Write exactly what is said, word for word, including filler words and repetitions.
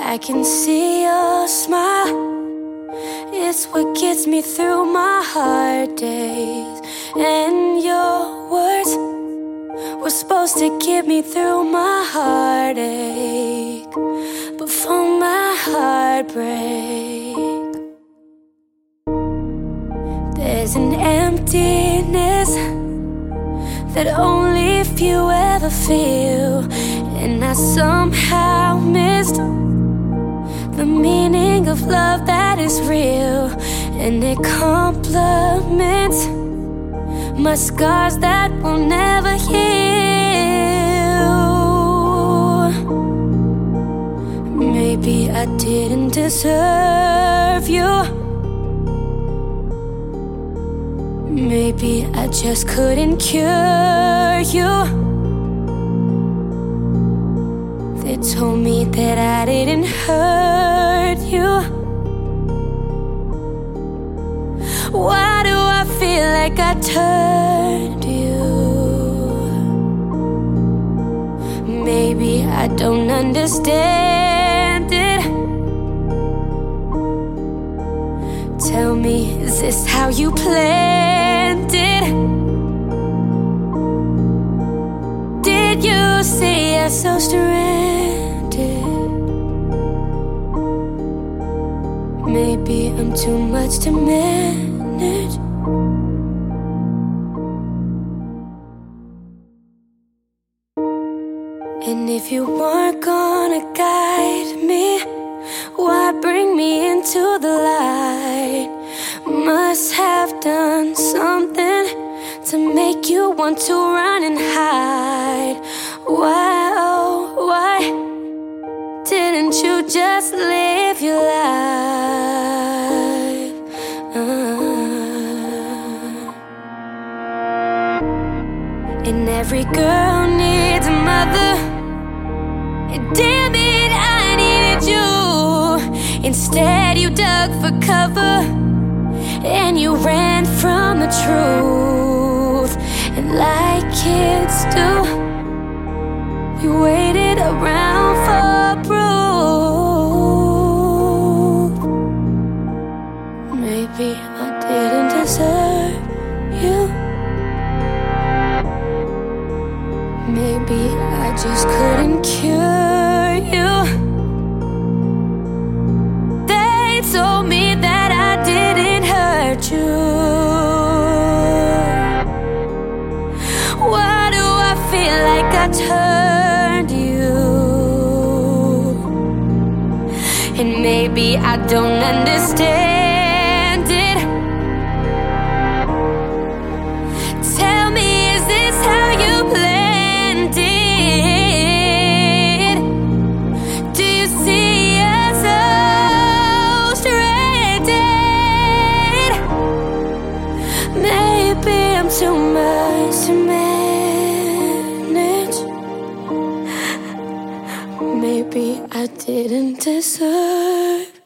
I can see your smile. It's what gets me through my hard days. And your words were supposed to get me through my heartache, before my heart break. There's an emptiness that only few ever feel, and I somehow missed the meaning of love that is real. And it complements my scars that will never heal. Maybe I didn't deserve you. Maybe I just couldn't cure you. They told me that I didn't hurt you. Why do I feel like I turned you? Maybe I don't understand it. Tell me, is this how you planned it? Did you say you're so stranded? Maybe I'm too much to manage. And if you weren't gonna guide me, why bring me into the light? Must have done something to make you want to run and hide. Why, oh, why didn't you just live your life? Uh. And every girl needs a mother. Damn it, I needed you. Instead you dug for cover, and you ran from the truth. And like kids do, we waited around for proof. Maybe I didn't deserve you. Maybe I just couldn't cure you. They told me that I didn't hurt you. Why do I feel like I turned you? And maybe I don't understand it. Tell me, is this how you planned it? Do you see us so stranded? Maybe I'm too much to manage. Maybe I didn't deserve